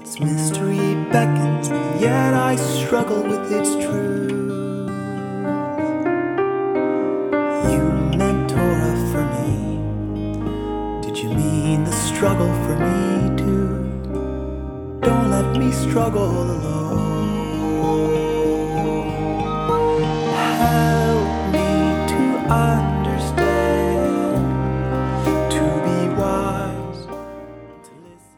Its mystery beckons, yet I struggle with its truth. You meant Torah for me. Did you mean the struggle for me too? Don't let me struggle alone.